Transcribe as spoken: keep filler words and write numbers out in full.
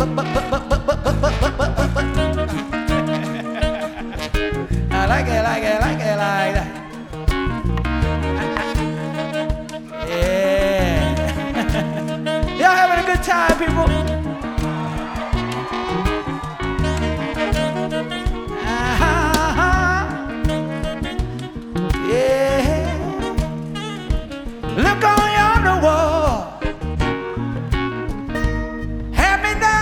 I like it, like it, like it, like that. Yeah. Y'all having a good time, people?